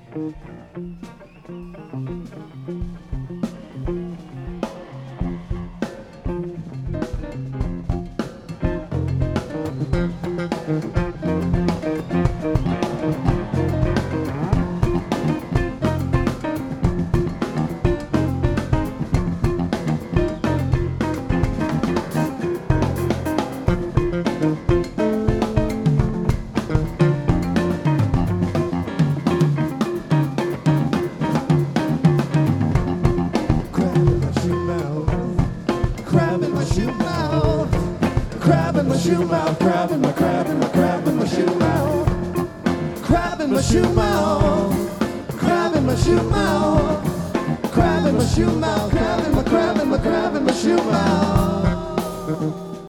Crab in my shoe mouth, crab in my shoe mouth, crab in my crab in my crab in my shoe mouth, crab in my shoe mouth, crab in my shoe mouth, crab in my shoe mouth, crab in my crab in my crab in my shoe mouth.